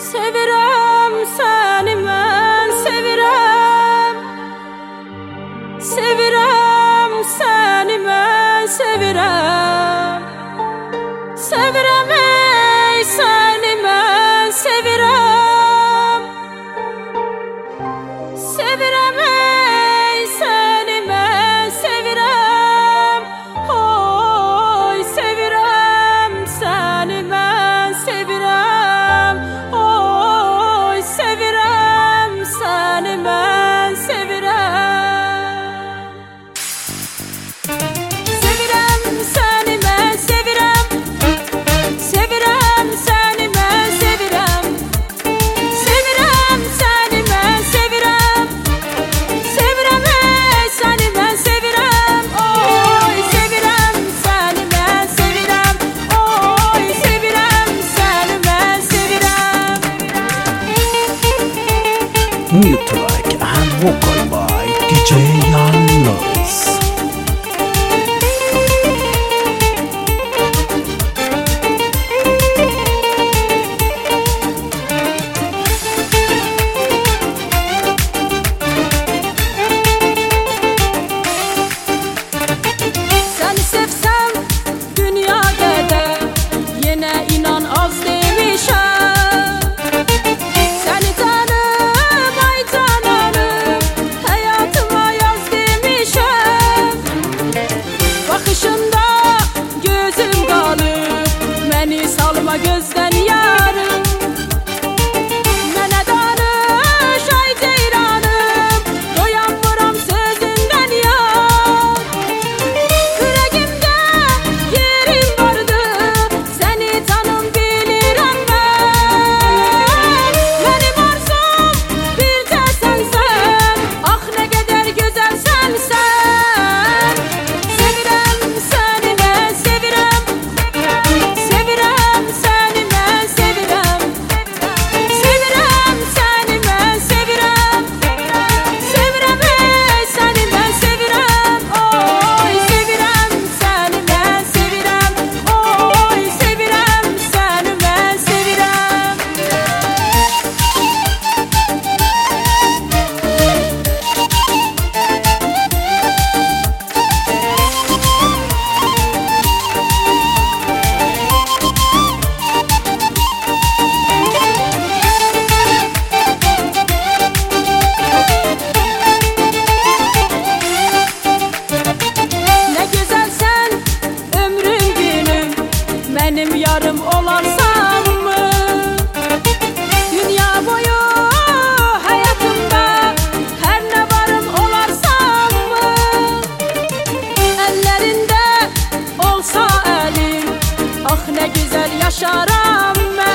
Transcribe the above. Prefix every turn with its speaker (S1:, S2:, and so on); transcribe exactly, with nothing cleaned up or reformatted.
S1: Sevirəm səni mən, sevirəm. Sevirəm səni mən, sevirəm. Sevirəm ey səni mən, sevirəm. Sevirəm ey səni mən, sevirəm. Oy sevirəm səni mən, sevirəm. Oy sevirəm səni mən, sevirəm. Sevirəm səni mən, sevirəm. Sevirəm səni mən, sevirəm. Sevirəm səni mən, sevirəm. Sevirəm ey səni mən, sevirəm. Oy sevirəm səni mən, sevirəm. Oy sevirəm səni mən, sevirəm.
S2: New track and vocal by D J Yalnız.
S1: Səni sevsəm dünya qədər, yenə inan az demişəm. Səni canım, ay cananım, həyatıma yaz demişəm. Baxışında gözüm qalıb, məni salma gözdən yarım. Mənə danış ay ceyranım, doyanmıram sözündən yar. Ürəyimdə yerin vardı, səni canım bilirəm mən. Mənim arzum bircə sənsən, ax nə qədər gözəlsən sən. Sevirəm səni mən, sevirəm. Sevirəm səni mən, sevirəm. Sevirəm səni mən, sevirəm. Sevirəm ey səni mən, sevirəm. Oy sevirəm səni mən, sevirəm. Oy sevirəm səni mən, sevirəm. Nə gözəlsən ömrüm günüm, mənim yarım olarsanmı? Dünya boyu həyatımda hər nə varım olarsanmı? Əllərində olsa əlim, ax nə gözəl yaşaram mən.